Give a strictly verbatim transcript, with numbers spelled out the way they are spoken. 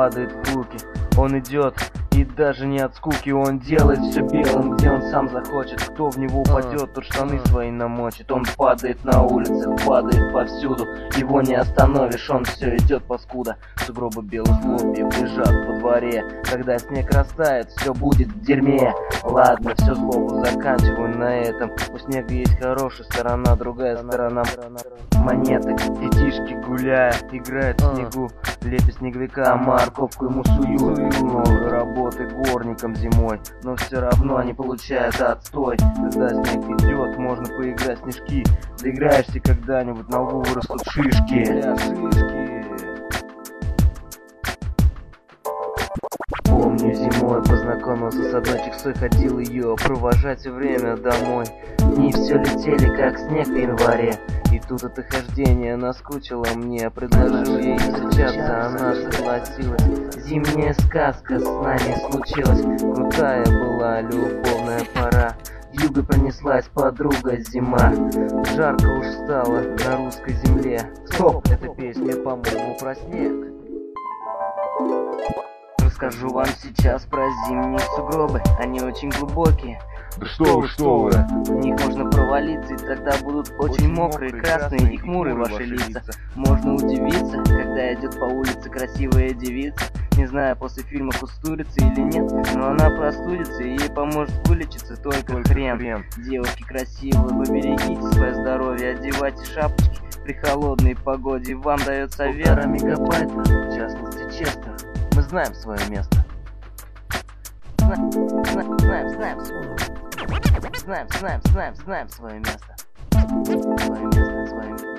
падает в руки. Он идет, и даже не от скуки он делает все белым, где он сам захочет. Кто в него упадет, тот штаны свои намочит. Он падает на улицах, падает повсюду. Его не остановишь, он все идет паскуда. Сугробы белых хлопьев лежат во дворе. Когда снег растает, все будет в дерьме. Ладно, все злобу заканчиваю на этом. У снега есть хорошая сторона, другая сторона монеты. Детишки гуляя, играют в снегу, лепят снеговика, а морковку ему суют. Много работы горником зимой, но все равно они получают отстой. Когда снег идет, можно поиграть в снежки. Доиграешься когда-нибудь, на лбу вырастут шишки. Шишки. Помню, зимой познакомился с одной чиксой, ходил ее провожать время домой. Дни все летели, как снег в январе. И тут это хождение наскучило мне. Предложил ей встречаться, она согласилась. Зимняя сказка с нами случилась. Крутая была любовная пора. Вьюгой пронеслась подруга зима. Жарко уж стало на русской земле. Стоп, эта песня, по-моему, про снег. Расскажу вам сейчас про зимние сугробы. Они очень глубокие. Да что вы, что вы! В них можно провалиться, и тогда будут очень, очень мокрые, красные и хмурые ваши лица. Можно удивиться, когда идет по улице красивая девица. Не знаю, после фильма кустурица или нет, но она простудится, и ей поможет вылечиться только, только крем. крем. Девушки красивые, поберегите свое здоровье, одевайте шапочки при холодной погоде. Вам дает совет полтора мегабайта, в частности Честер. Мы знаем свое место. Знаем, знаем, знаем, знаем свое место. Знаем, знаем, знаем, знаем свое место. Свое место, свое место.